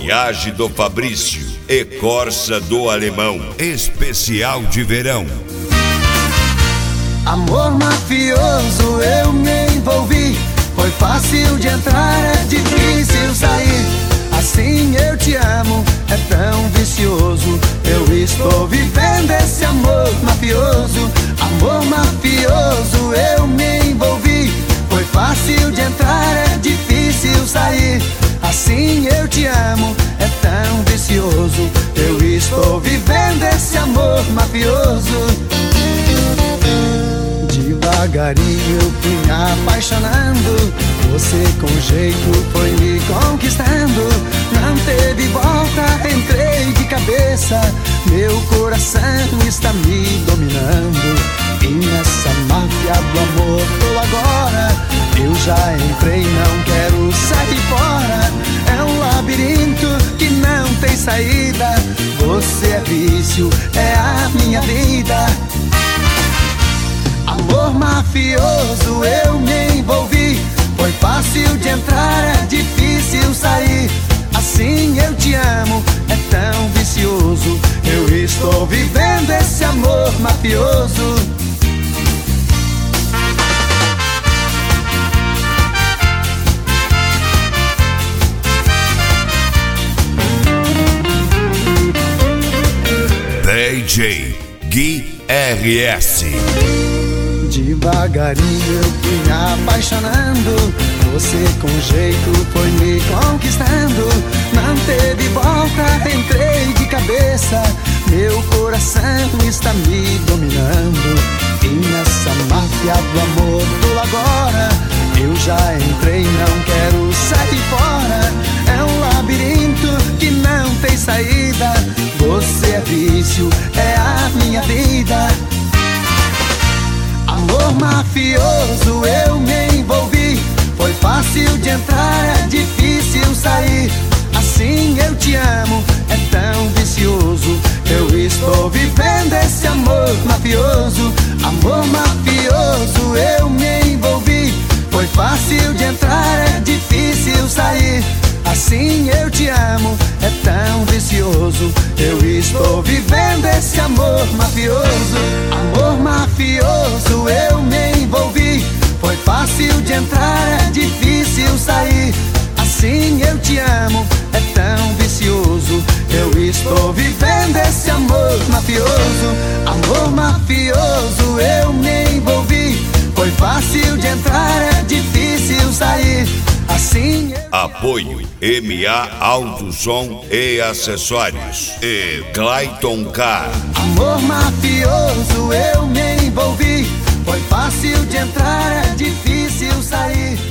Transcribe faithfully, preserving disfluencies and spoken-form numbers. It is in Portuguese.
Voyage do Fabrício e Corsa do Alemão, especial de verão. Amor mafioso, eu me envolvi. Foi fácil de entrar, é difícil sair. Assim eu te amo, é tão vicioso. Eu estou vivendo esse amor mafioso. Amor mafioso, eu me envolvi. Foi fácil de entrar, é difícil sair. Assim eu te amo, é tão vicioso. Eu estou vivendo esse amor mafioso. Devagarinho eu fui me apaixonando. Você com jeito foi me conquistando. Não teve volta, entrei de cabeça. Meu coração está me dominando. E nessa máfia do amor tô agora. Eu já entrei, não quero sair fora. É um labirinto que não tem saída. Você é vício, é a minha vida. Amor mafioso, eu me envolvi. Foi fácil de entrar, é difícil sair. Assim eu te amo, é tão vicioso. Eu estou vivendo esse amor mafioso. D J Gui R S. Devagarinho eu fui me apaixonando. Você com jeito foi me conquistando. Não teve volta, entrei de cabeça. Meu coração está me dominando. E nessa máfia do amor tô agora. Eu já entrei, não quero sair fora. É um labirinto que não tem saída. Você é vício, é a minha vida. Amor mafioso, eu me envolvi. Foi fácil de entrar, é difícil sair. Assim eu te amo, é tão vicioso. Eu estou vivendo esse amor mafioso. Amor mafioso, eu me envolvi. Foi fácil de entrar, é difícil sair. Assim eu te amo, é tão vicioso. Eu estou vivendo esse amor mafioso. Amor mafioso, eu me envolvi. Foi fácil de entrar, é difícil sair. Assim eu te amo, é tão vicioso. Eu estou vivendo esse amor mafioso. Amor mafioso, eu me envolvi. Foi fácil de entrar, é difícil sair. Assim eu... Apoio M A Autosom e Acessórios e Clayton Car. Amor mafioso, eu me envolvi. Foi fácil de entrar, é difícil sair.